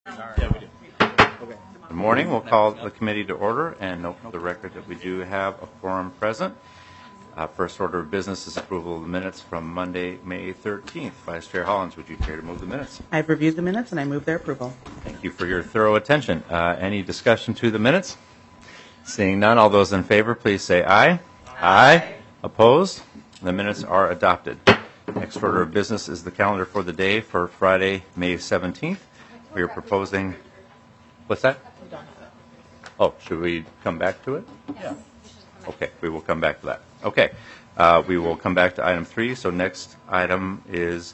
Good morning. We'll call the committee to order and note for the record that we do have a quorum present. First order of business is approval of the minutes from Monday, May 13th. Vice Chair Hollins, would you care to move the minutes? I've reviewed the minutes and I move their approval. Thank you for your thorough attention. Any discussion to the minutes? Seeing none, all those in favor, please say aye. Aye. Opposed? The minutes are adopted. Next order of business is the calendar for the day for Friday, May 17th. We are proposing, what's that? Oh, should we come back to it? Yeah. Okay, we will come back to that. Okay, we will come back to item 3. So next item is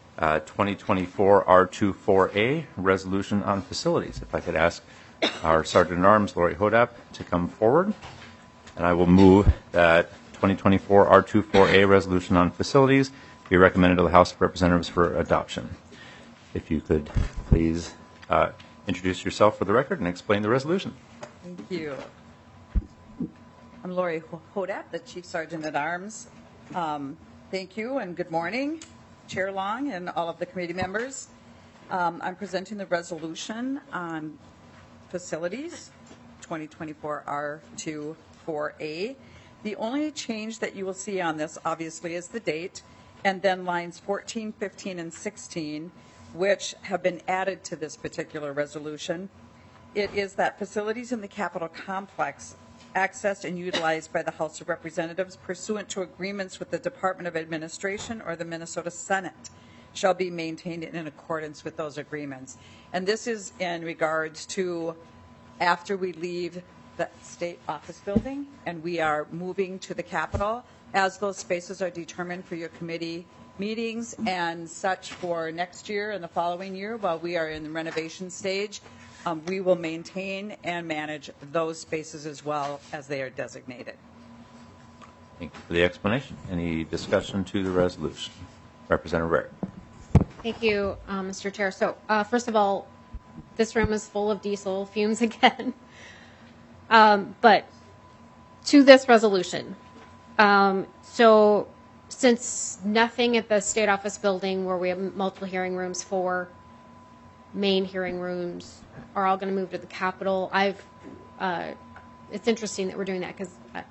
2024 R24A, Resolution on Facilities. If I could ask our Sergeant-at-Arms, Lori Hodap, to come forward. And I will move that 2024 R24A, Resolution on Facilities, be recommended to the House of Representatives for adoption. If you could please introduce yourself for the record and explain the resolution. Thank you. I'm Lori Hodap, the Chief Sergeant-at-Arms. Thank you and good morning, Chair Long and all of the committee members. I'm presenting the resolution on facilities, 2024 R24A. The only change that you will see on this, obviously, is the date, and then lines 14, 15, and 16, which have been added to this particular resolution. It is that facilities in the Capitol complex accessed and utilized by the House of Representatives pursuant to agreements with the Department of Administration or the Minnesota Senate shall be maintained in accordance with those agreements. And this is in regards to after we leave the state office building and we are moving to the Capitol, as those spaces are determined for your committee meetings and such for next year and the following year while we are in the renovation stage, we will maintain and manage those spaces as well as they are designated. Thank you for the explanation. Any discussion to the resolution? Representative Rarick. Thank you, Mr. Chair. So first of all, this room is full of diesel fumes again. But to this resolution, so since nothing at the state office building where we have multiple hearing rooms, 4 main hearing rooms are all going to move to the Capitol, it's interesting that we're doing that because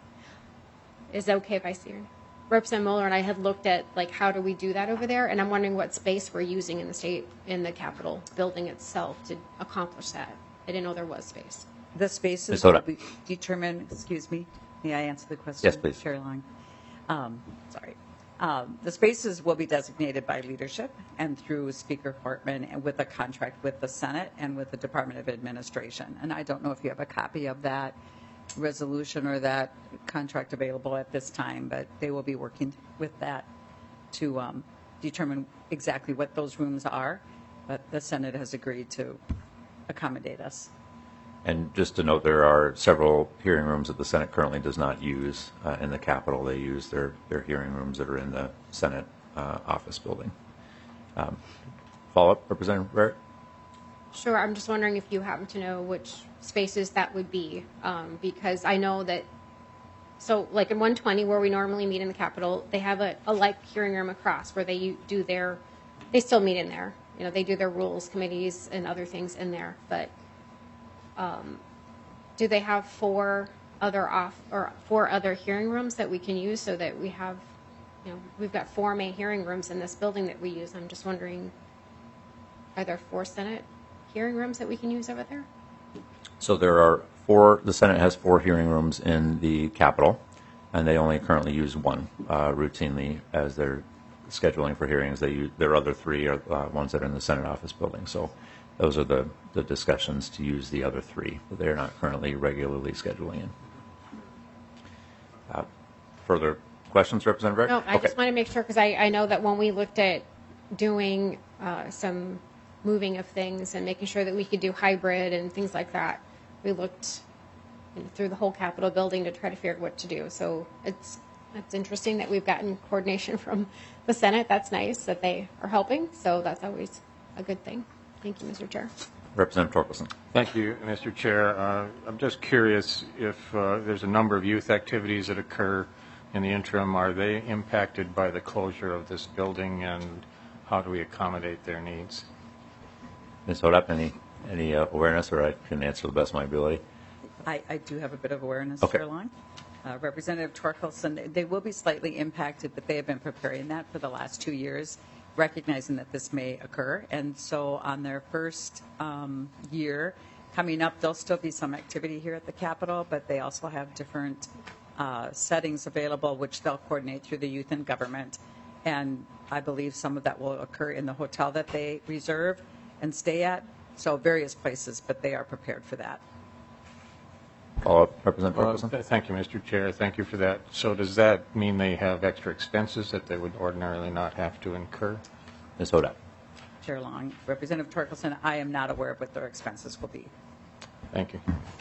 is it okay if I see her? Representative Mueller and I had looked at like how do we do that over there, and I'm wondering what space we're using in the Capitol building itself to accomplish that. I didn't know there was space. The spaces will be determined, excuse me, may I answer the question? Yes, please. Chair Long. Sorry. The spaces will be designated by leadership and through Speaker Hortman and with a contract with the Senate and with the Department of Administration. And I don't know if you have a copy of that resolution or that contract available at this time, but they will be working with that to determine exactly what those rooms are. But the Senate has agreed to accommodate us. And just to note, there are several hearing rooms that the Senate currently does not use in the Capitol. They use their hearing rooms that are in the Senate office building. Follow-up, Representative Rarick? Sure. I'm just wondering if you happen to know which spaces that would be, because I know that, so like in 120 where we normally meet in the Capitol, they have a like hearing room across where they still meet in there. You know, they do their rules committees and other things in there, but do they have 4 other hearing rooms that we can use so that we have, you know, we've got 4 main hearing rooms in this building that we use. I'm just wondering, are there 4 Senate hearing rooms that we can use over there? So there are 4, the Senate has 4 hearing rooms in the Capitol, and they only currently use 1 routinely as they're scheduling for hearings. Their other 3 are ones that are in the Senate office building. So those are the discussions to use the other 3 that they're not currently regularly scheduling in. Further questions, Representative Rarick? No, I just want to make sure because I know that when we looked at doing some moving of things and making sure that we could do hybrid and things like that, we looked through the whole Capitol building to try to figure out what to do. So it's interesting that we've gotten coordination from the Senate. That's nice that they are helping. So that's always a good thing. Thank you, Mr. Chair. Representative Torkelson. Thank you, Mr. Chair. I'm just curious if there's a number of youth activities that occur in the interim. Are they impacted by the closure of this building, and how do we accommodate their needs? Ms. Hodap, any Any awareness, or I can answer to the best of my ability? I do have a bit of awareness, Okay. Chair Long. Representative Torkelson, they will be slightly impacted, but they have been preparing that for the last 2 years, recognizing that this may occur. And so on their first year coming up, there'll still be some activity here at the Capitol, but they also have different settings available, which they'll coordinate through the Youth and Government. And I believe some of that will occur in the hotel that they reserve and stay at. So various places, but they are prepared for that. Follow-up, Representative Torkelson? Thank you, Mr. Chair. Thank you for that. So does that mean they have extra expenses that they would ordinarily not have to incur? Ms. Hodak? Chair Long, Representative Torkelson, I am not aware of what their expenses will be. Thank you.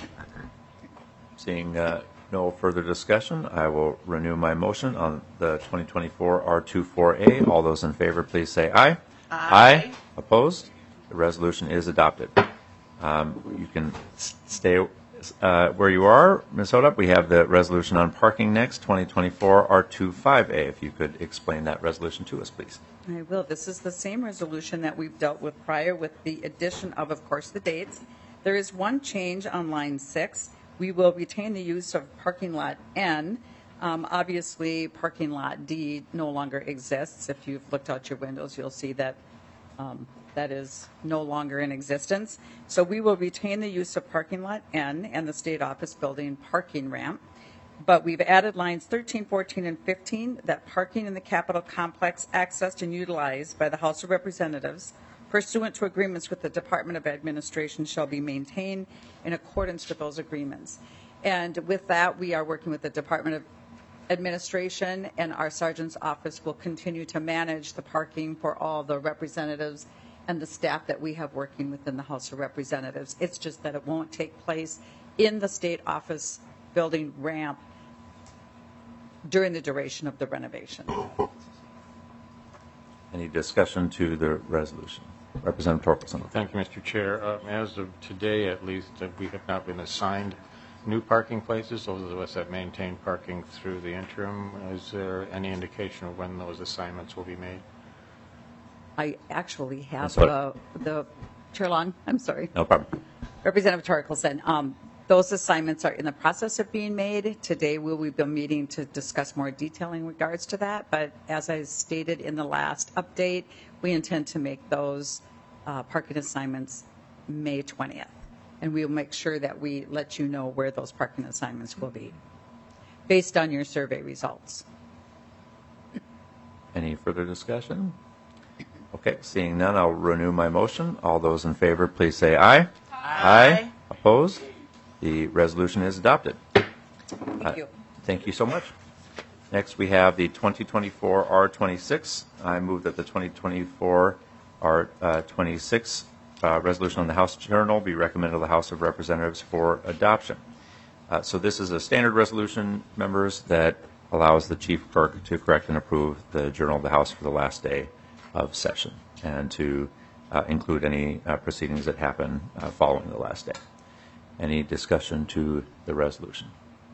Seeing no further discussion, I will renew my motion on the 2024 R24A. All those in favor, please say aye. Aye. Opposed? The resolution is adopted. You can stay where you are. Ms. Hodak, we have the resolution on parking next, 2024 R25A. If you could explain that resolution to us, please. I will. This is the same resolution that we've dealt with prior, with the addition of course, the dates. There is one change on line 6. We will retain the use of parking lot N. Obviously, parking lot D no longer exists. If you've looked out your windows, you'll see that that is no longer in existence. So we will retain the use of parking lot N and the state office building parking ramp. But we've added lines 13, 14, and 15 that parking in the Capitol complex accessed and utilized by the House of Representatives pursuant to agreements with the Department of Administration shall be maintained in accordance with those agreements. And with that, we are working with the Department of Administration, and our sergeant's office will continue to manage the parking for all the representatives and the staff that we have working within the House of Representatives. It's just that it won't take place in the state office building ramp during the duration of the renovation. Any discussion to the resolution? Representative Torkelson. Thank you, Mr. Chair. As of today, at least, we have not been assigned new parking places. Those of us that maintain parking through the interim, is there any indication of when those assignments will be made? I actually have That's the Chair Long, I'm sorry. No problem. Representative Torkelson, those assignments are in the process of being made. Today we will be meeting to discuss more detail in regards to that. But as I stated in the last update, we intend to make those parking assignments May 20th. And we will make sure that we let you know where those parking assignments will be based on your survey results. Any further discussion? Okay, seeing none, I'll renew my motion. All those in favor, please say aye. Aye. Opposed? The resolution is adopted. Thank you. Thank you so much. Next, we have the 2024 R26. I move that the 2024 R26 resolution on the House Journal be recommended to the House of Representatives for adoption. So this is a standard resolution, members, that allows the chief clerk to correct and approve the Journal of the House for the last day of session and to include any proceedings that happen following the last day. Any discussion to the resolution?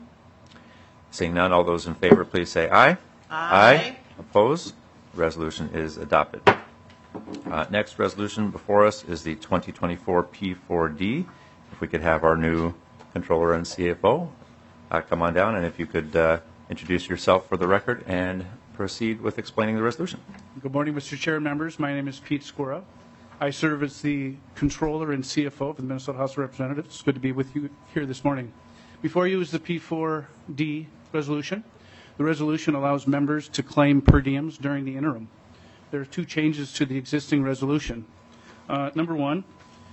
Seeing none, all those in favor, please say aye. Aye. Opposed? The resolution is adopted. Next resolution before us is the 2024 P4D. If we could have our new controller and CFO come on down, and if you could introduce yourself for the record and proceed with explaining the resolution. Good morning, Mr. Chair and members. My name is Pete Skora. I serve as the controller and CFO of the Minnesota House of Representatives. It's good to be with you here this morning. Before you is the P4D resolution. The resolution allows members to claim per diems during the interim. There are two changes to the existing resolution. Number one,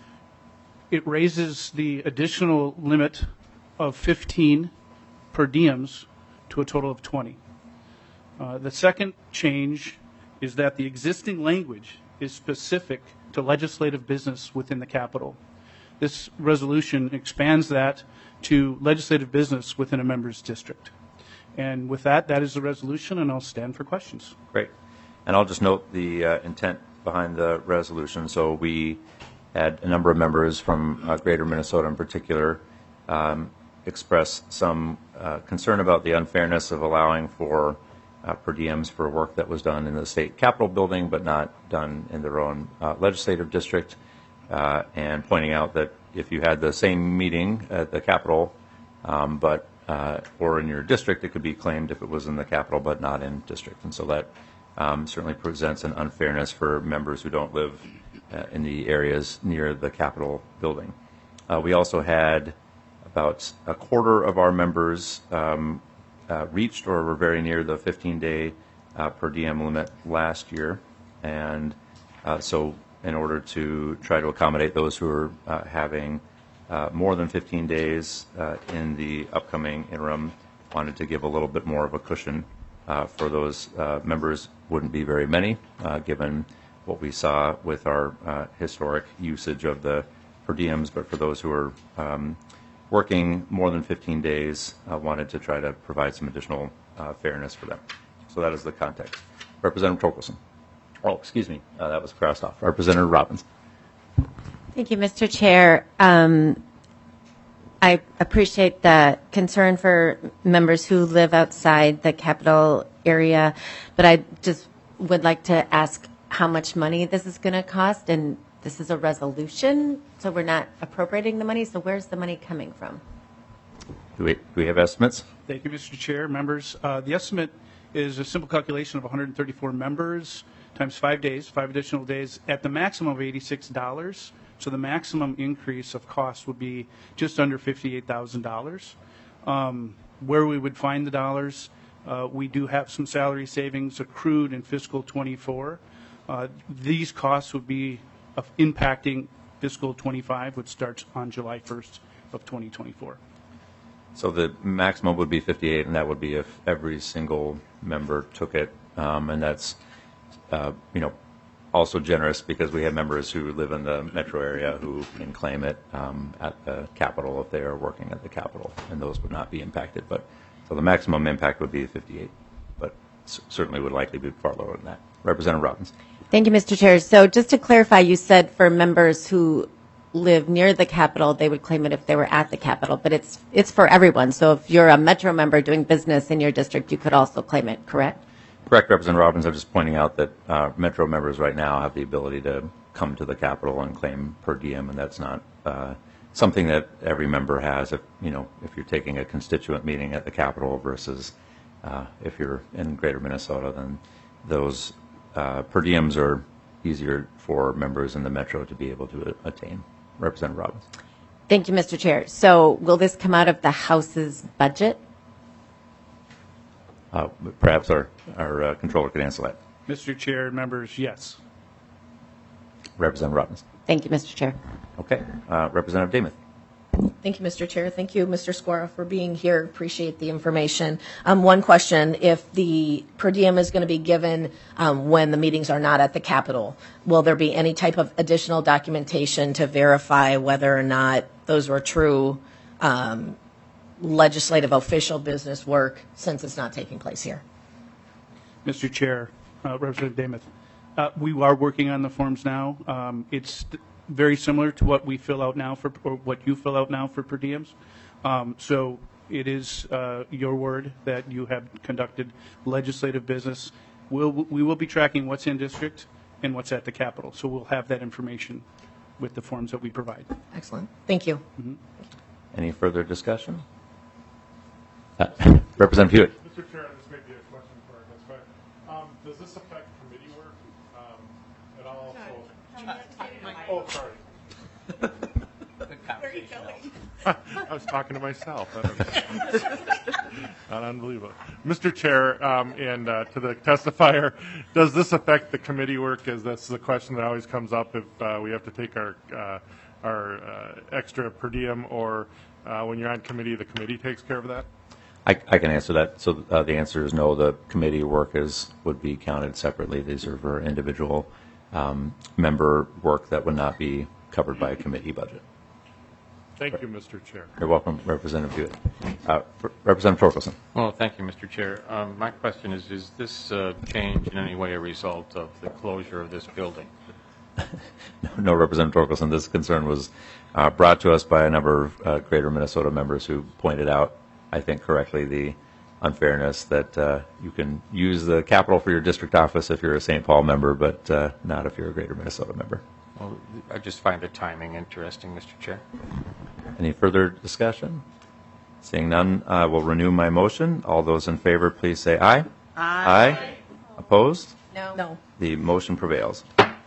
it raises the additional limit of 15 per diems to a total of 20. The second change is that the existing language is specific to legislative business within the Capitol. This resolution expands that to legislative business within a member's district. And with that, that is the resolution, and I'll stand for questions. Great. And I'll just note the intent behind the resolution. So we had a number of members from Greater Minnesota in particular express some concern about the unfairness of allowing for per diems for work that was done in the state capitol building but not done in their own legislative district. and pointing out that if you had the same meeting at the Capitol, or in your district, it could be claimed if it was in the Capitol but not in district. And so that certainly presents an unfairness for members who don't live in the areas near the Capitol building. We also had about a quarter of our members reached or were very near the 15-day per diem limit last year. And so in order to try to accommodate those who are having more than 15 days in the upcoming interim, wanted to give a little bit more of a cushion for those members. Wouldn't be very many, given what we saw with our historic usage of the per diems, but for those who are working more than 15 days, wanted to try to provide some additional fairness for them. So that is the context. Representative Torkelson. Oh, excuse me, that was crossed off. Representative Robbins. Thank you, Mr. Chair. I appreciate the concern for members who live outside the Capitol area, but I just would like to ask how much money this is going to cost. And this is a resolution, so we're not appropriating the money. So where's the money coming from? Do we have estimates? Thank you, Mr. Chair, members. The estimate is a simple calculation of 134 members times 5 days, 5 additional days, at the maximum of $86. So the maximum increase of cost would be just under $58,000. Where we would find the dollars, we do have some salary savings accrued in fiscal 24. These costs would be impacting fiscal 25, which starts on July 1st of 2024. So the maximum would be 58, and that would be if every single member took it, and that's also generous because we have members who live in the metro area who can claim it at the Capitol if they are working at the Capitol, and those would not be impacted. But so the maximum impact would be 58, but certainly would likely be far lower than that. Representative Robbins. Thank you, Mr. Chair. So just to clarify, you said for members who live near the Capitol, they would claim it if they were at the Capitol, but it's for everyone. So if you're a Metro member doing business in your district, you could also claim it, correct? Correct, Representative Robbins. I'm just pointing out that Metro members right now have the ability to come to the Capitol and claim per diem, and that's not something that every member has. If you're taking a constituent meeting at the Capitol versus if you're in Greater Minnesota, then those per diems are easier for members in the Metro to be able to attain. Representative Robbins. Thank you, Mr. Chair. So will this come out of the House's budget? Perhaps our controller could answer that. Mr. Chair, members, yes. Representative Robbins. Thank you, Mr. Chair. Okay. Representative Demuth. Thank you, Mr. Chair. Thank you, Mr. Skora, for being here. Appreciate the information. One question, if the per diem is going to be given when the meetings are not at the Capitol, will there be any type of additional documentation to verify whether or not those were true legislative official business work since it's not taking place here? Mr. Chair, Representative Demuth, we are working on the forms now. It's very similar to what we fill out now or what you fill out now for per diems. So it is your word that you have conducted legislative business. We will be tracking what's in district and what's at the Capitol. So we'll have that information with the forms that we provide. Excellent. Thank you. Mm-hmm. Any further discussion? Representative Hewitt. Mr. Chair, this may be a question for us, but does this affect committee work at all? Oh, sorry. I was talking to myself. Not unbelievable. Mr. Chair, and to the testifier, does this affect the committee work? As that's the question that always comes up if we have to take our extra per diem, or when you're on committee, the committee takes care of that? I can answer that. So the answer is no. The committee work would be counted separately. These are for individual member work that would not be covered by a committee budget. Thank you, Mr. Chair. You're welcome, Representative Hewitt. Representative Torkelson. Well, thank you, Mr. Chair. My question is this change in any way a result of the closure of this building? No, Representative Torkelson. This concern was brought to us by a number of Greater Minnesota members who pointed out, I think correctly, the unfairness that you can use the Capitol for your district office if you're a St. Paul member, but not if you're a Greater Minnesota member. Well, I just find the timing interesting, Mr. Chair. Any further discussion? Seeing none, I will renew my motion. All those in favor, please say aye. Aye. Opposed? No. The motion prevails.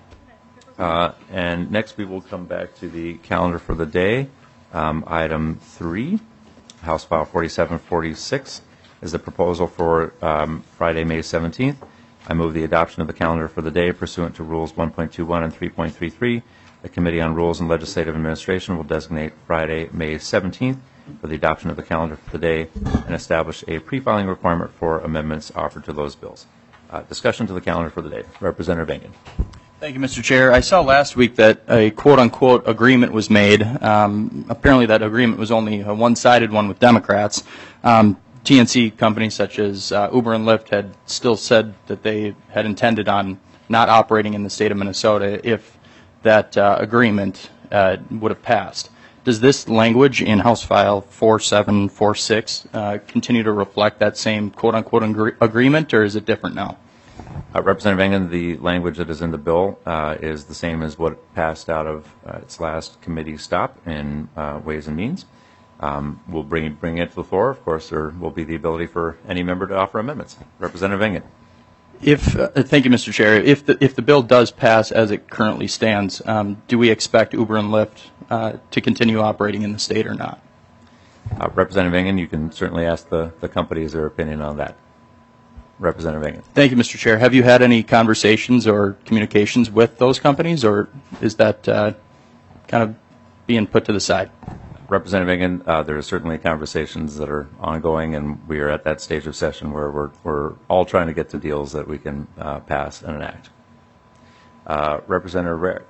And next, we will come back to the calendar for the day. Item 3, House File 4746, is the proposal for Friday, May 17th. I move the adoption of the calendar for the day pursuant to Rules 1.21 and 3.33. The Committee on Rules and Legislative Administration will designate Friday, May 17th for the adoption of the calendar for the day and establish a pre-filing requirement for amendments offered to those bills. Discussion to the calendar for the day. Representative Engen. Thank you, Mr. Chair. I saw last week that a quote-unquote agreement was made. Apparently that agreement was only a one-sided one with Democrats. TNC companies such as Uber and Lyft had still said that they had intended on not operating in the state of Minnesota if that agreement would have passed. Does this language in House File 4746 continue to reflect that same quote-unquote agreement, or is it different now? Representative Engen, the language that is in the bill is the same as what passed out of its last committee stop in Ways and Means. We'll bring it to the floor. Of course, there will be the ability for any member to offer amendments. Representative Engen. Thank you, Mr. Chair. If the bill does pass as it currently stands, do we expect Uber and Lyft to continue operating in the state or not? Representative Engen, you can certainly ask the companies their opinion on that. Representative Engen. Thank you, Mr. Chair. Have you had any conversations or communications with those companies, or is that kind of being put to the side? Representative Engen, there are certainly conversations that are ongoing, and we are at that stage of session where we're all trying to get to deals that we can pass and enact. Representative Rarick.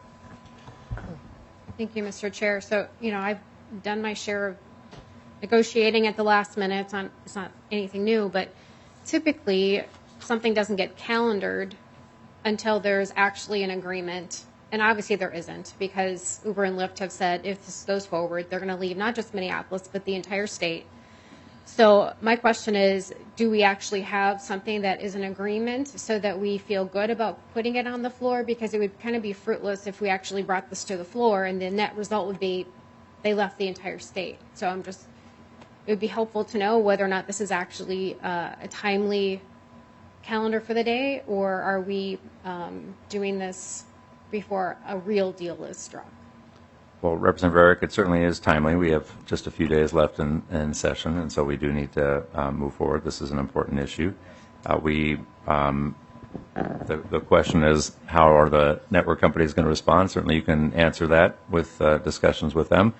Thank you, Mr. Chair. So, I've done my share of negotiating at the last minute. It's not anything new, but typically something doesn't get calendared until there's actually an agreement. And obviously there isn't, because Uber and Lyft have said if this goes forward, they're going to leave not just Minneapolis, but the entire state. So my question is, do we actually have something that is an agreement so that we feel good about putting it on the floor? Because it would kind of be fruitless if we actually brought this to the floor and the net result would be they left the entire state. So it would be helpful to know whether or not this is actually a timely calendar for the day, or are we doing this before a real deal is struck? Well, Representative Rarick, it certainly is timely. We have just a few days left in session, and so we do need to move forward. This is an important issue. The question is, how are the network companies going to respond? Certainly you can answer that with discussions with them.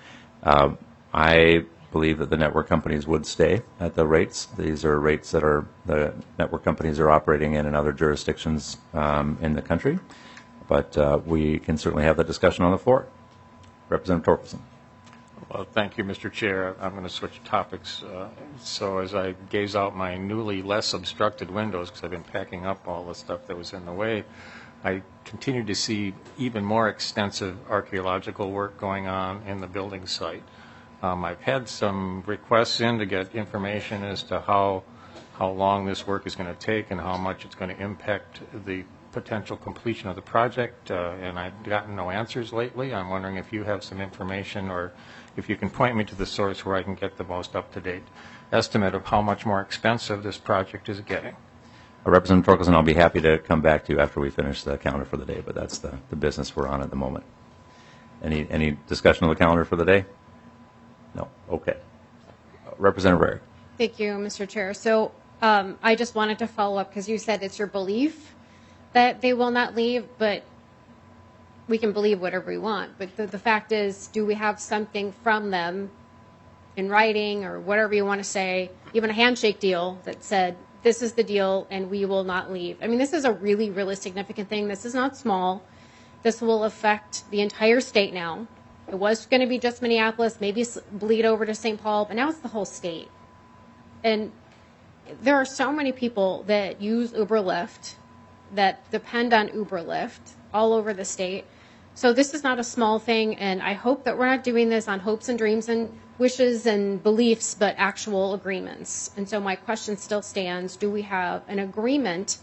I believe that the network companies would stay at the rates. These are rates that the network companies are operating in other jurisdictions in the country. But we can certainly have that discussion on the floor. Representative Torkelson. Well, thank you, Mr. Chair. I'm going to switch topics. So as I gaze out my newly less obstructed windows, because I've been packing up all the stuff that was in the way, I continue to see even more extensive archaeological work going on in the building site. I've had some requests in to get information as to how long this work is going to take and how much it's going to impact the potential completion of the project, and I've gotten no answers lately. I'm wondering if you have some information, or if you can point me to the source where I can get the most up-to-date estimate of how much more expensive this project is getting. Representative Torkelson, I'll be happy to come back to you after we finish the calendar for the day, but that's the business we're on at the moment. Any discussion of the calendar for the day? No. Okay. Representative Rarick. Thank you, Mr. Chair. So I just wanted to follow up, because you said it's your belief that they will not leave, but we can believe whatever we want. But the fact is, do we have something from them in writing or whatever you want to say, even a handshake deal that said, this is the deal and we will not leave? I mean, this is a really, really significant thing. This is not small. This will affect the entire state now. It was going to be just Minneapolis, maybe bleed over to St. Paul, but now it's the whole state. And there are so many people that use Uber Lyft, that depend on Uber Lyft all over the state. So this is not a small thing, and I hope that we're not doing this on hopes and dreams and wishes and beliefs, but actual agreements. And so my question still stands, do we have an agreement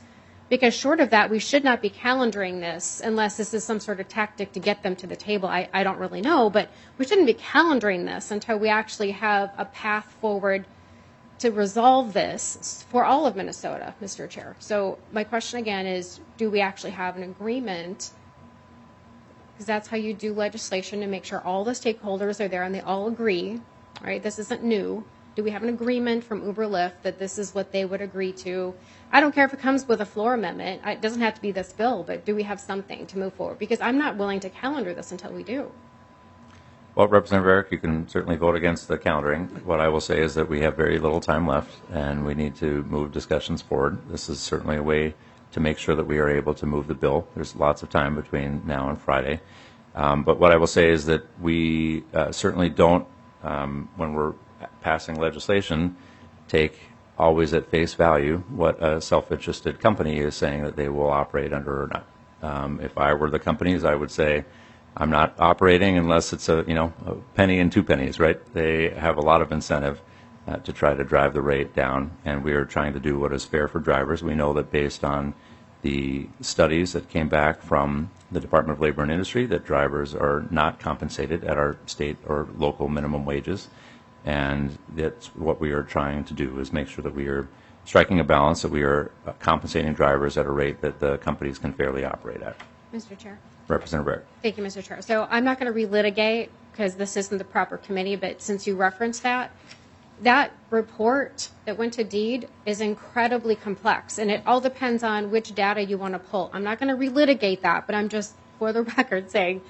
Because short of that, we should not be calendaring this unless this is some sort of tactic to get them to the table. I don't really know, but we shouldn't be calendaring this until we actually have a path forward to resolve this for all of Minnesota, Mr. Chair. So my question again is, do we actually have an agreement? Because that's how you do legislation, to make sure all the stakeholders are there and they all agree, right? This isn't new. Do we have an agreement from Uber Lyft that this is what they would agree to? I don't care if it comes with a floor amendment. It doesn't have to be this bill, but do we have something to move forward? Because I'm not willing to calendar this until we do. Well, Representative Eric, you can certainly vote against the calendaring. What I will say is that we have very little time left, and we need to move discussions forward. This is certainly a way to make sure that we are able to move the bill. There's lots of time between now and Friday. But what I will say is that we certainly don't, when we're passing legislation, take always at face value what a self-interested company is saying that they will operate under or not. If I were the companies, I would say, I'm not operating unless it's a penny and 2 pennies, right? They have a lot of incentive to try to drive the rate down, and we are trying to do what is fair for drivers. We know that based on the studies that came back from the Department of Labor and Industry, that drivers are not compensated at our state or local minimum wages, and that's what we are trying to do, is make sure that we are striking a balance, that we are compensating drivers at a rate that the companies can fairly operate at. Mr. Chair. Representative Barrett. Thank you, Mr. Chair. So I'm not going to relitigate because this isn't the proper committee, but since you referenced that, that report that went to DEED is incredibly complex, and it all depends on which data you want to pull. I'm not going to relitigate that, but I'm just, for the record, saying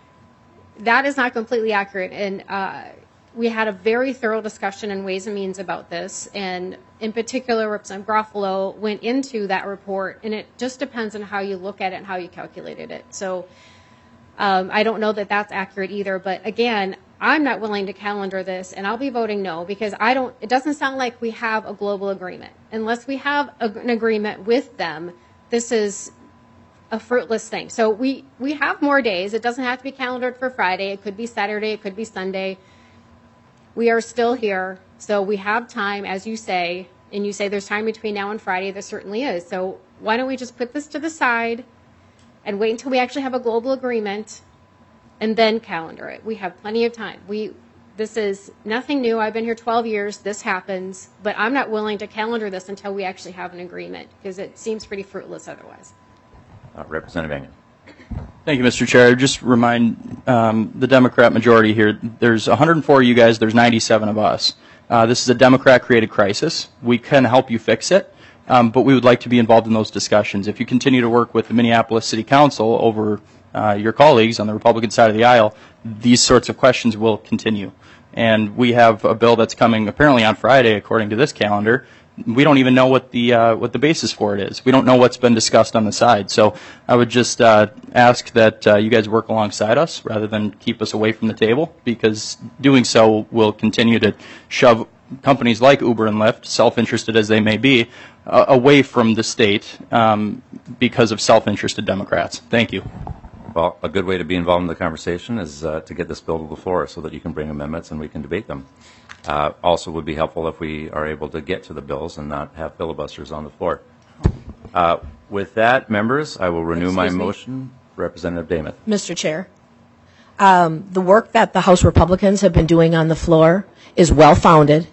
that is not completely accurate. And we had a very thorough discussion in Ways and Means about this, and in particular, Representative Garofalo went into that report, and it just depends on how you look at it and how you calculated it. So I don't know that that's accurate either, but again, I'm not willing to calendar this, and I'll be voting no, because it doesn't sound like we have a global agreement. Unless we have an agreement with them, this is a fruitless thing. So we have more days. It doesn't have to be calendared for Friday. It could be Saturday. It could be Sunday. We are still here, so we have time, as you say, and you say there's time between now and Friday. There certainly is. So why don't we just put this to the side and wait until we actually have a global agreement and then calendar it? We have plenty of time. This is nothing new. I've been here 12 years. This happens, but I'm not willing to calendar this until we actually have an agreement, because it seems pretty fruitless otherwise. Representative Engen. Thank you, Mr. Chair. Just remind the Democrat majority here, there's 104 of you guys, there's 97 of us. This is a Democrat-created crisis. We can help you fix it, but we would like to be involved in those discussions. If you continue to work with the Minneapolis City Council over your colleagues on the Republican side of the aisle, these sorts of questions will continue. And we have a bill that's coming apparently on Friday, according to this calendar. We don't even know what the basis for it is. We don't know what's been discussed on the side. So I would just ask that you guys work alongside us rather than keep us away from the table, because doing so will continue to shove companies like Uber and Lyft, self-interested as they may be, away from the state because of self-interested Democrats. Thank you. Well, a good way to be involved in the conversation is to get this bill to the floor so that you can bring amendments and we can debate them. Also would be helpful if we are able to get to the bills and not have filibusters on the floor. With that, members, I will renew my motion. Representative Dameth. Mr. Chair, the work that the House Republicans have been doing on the floor is well-founded.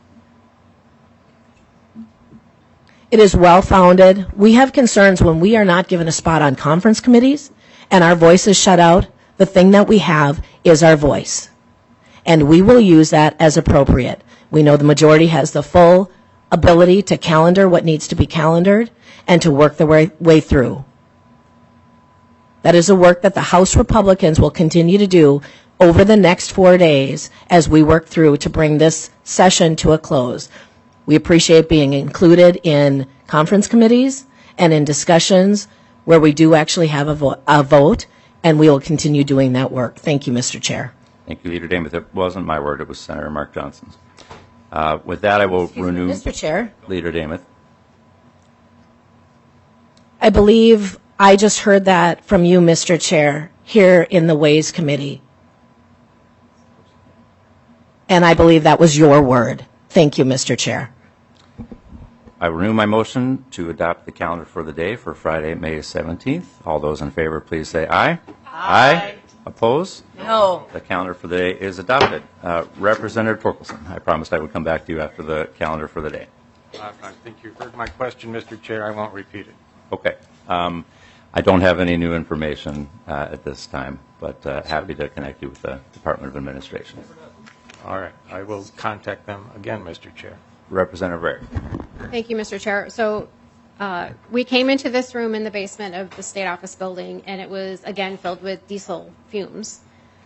It is well-founded. We have concerns when we are not given a spot on conference committees and our voice is shut out. The thing that we have is our voice, and we will use that as appropriate. We know the majority has the full ability to calendar what needs to be calendared and to work their way through. That is a work that the House Republicans will continue to do over the next 4 days as we work through to bring this session to a close. We appreciate being included in conference committees and in discussions where we do actually have a vote, and we will continue doing that work. Thank you, Mr. Chair. Thank you, Leader Dameth. It wasn't my word. It was Senator Mark Johnson's. With that, I will renew. Mr. Chair. Leader Dameth. I believe I just heard that from you, Mr. Chair, here in the Ways Committee. And I believe that was your word. Thank you, Mr. Chair. I renew my motion to adopt the calendar for the day for Friday, May 17th. All those in favor, please say aye. Aye. Opposed? No. The calendar for the day is adopted. Representative Torkelson, I promised I would come back to you after the calendar for the day. I think you've heard my question, Mr. Chair. I won't repeat it. Okay. I don't have any new information at this time, but happy to connect you with the Department of Administration. All right. I will contact them again, Mr. Chair. Representative Rare. Thank you, Mr. Chair. So we came into this room in the basement of the State Office building, and it was, again, filled with diesel fumes.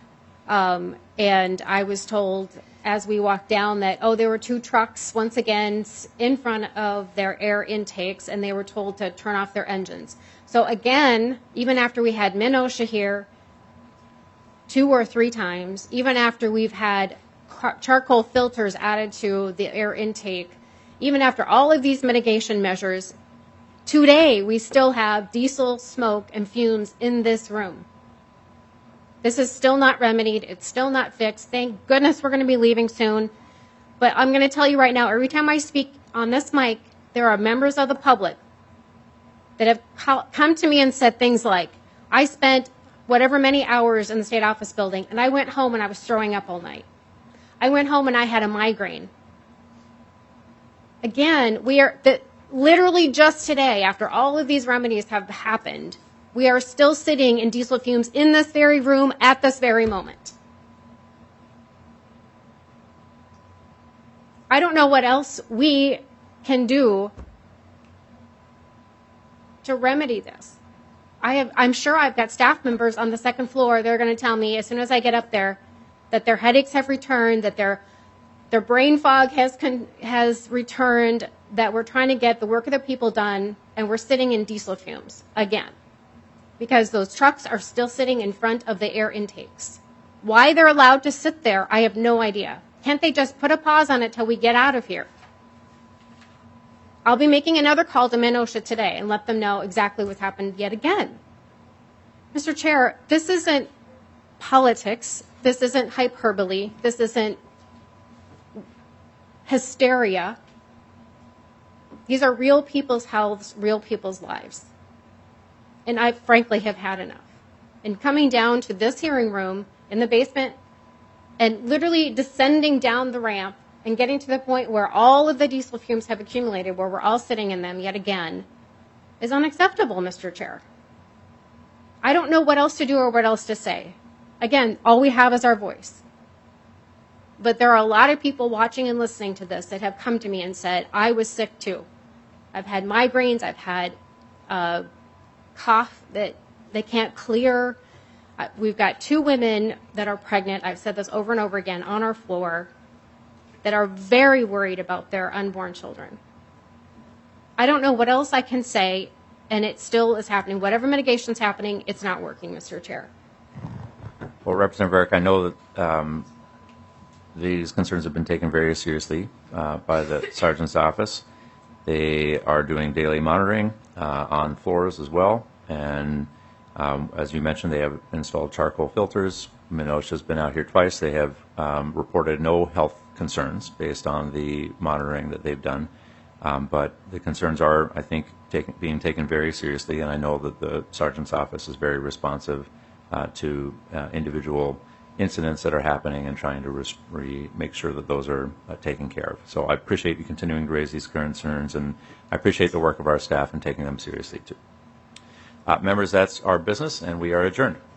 And I was told as we walked down that, there were 2 trucks, once again, in front of their air intakes, and they were told to turn off their engines. So again, even after we had MnOSHA here 2 or 3 times, even after we've had charcoal filters added to the air intake, even after all of these mitigation measures, today we still have diesel smoke and fumes in this room. This is still not remedied. It's still not fixed. Thank goodness we're going to be leaving soon. But I'm going to tell you right now, every time I speak on this mic, there are members of the public that have come to me and said things like, I spent whatever many hours in the State Office building, and I went home and I was throwing up all night. I went home and I had a migraine. Again, literally just today, after all of these remedies have happened, we are still sitting in diesel fumes in this very room at this very moment. I don't know what else we can do to remedy this. I'm sure I've got staff members on the second floor. They're going to tell me as soon as I get up there that their headaches have returned, that their brain fog has returned, that we're trying to get the work of the people done, and we're sitting in diesel fumes again. Because those trucks are still sitting in front of the air intakes. Why they're allowed to sit there, I have no idea. Can't they just put a pause on it till we get out of here? I'll be making another call to MnOSHA today and let them know exactly what's happened yet again. Mr. Chair, this isn't politics. This isn't hyperbole. This isn't hysteria. These are real people's healths, real people's lives. And I frankly have had enough. And coming down to this hearing room in the basement and literally descending down the ramp and getting to the point where all of the diesel fumes have accumulated, where we're all sitting in them yet again, is unacceptable, Mr. Chair. I don't know what else to do or what else to say. Again, all we have is our voice. But there are a lot of people watching and listening to this that have come to me and said, I was sick too. I've had migraines, I've had cough that they can't clear. We've got 2 women that are pregnant, I've said this over and over again, on our floor, that are very worried about their unborn children. I don't know what else I can say, and it still is happening. Whatever mitigation's happening, it's not working, Mr. Chair. Well, Representative Eric, I know that these concerns have been taken very seriously by the Sergeant's office. They are doing daily monitoring on floors as well, and as you mentioned, they have installed charcoal filters. MnOSHA has been out here twice. They have reported no health concerns based on the monitoring that they've done, but the concerns are, I think, being taken very seriously, and I know that the Sergeant's office is very responsive to individual incidents that are happening and trying to make sure that those are taken care of. So I appreciate you continuing to raise these concerns, and I appreciate the work of our staff in taking them seriously too. Members, that's our business, and we are adjourned.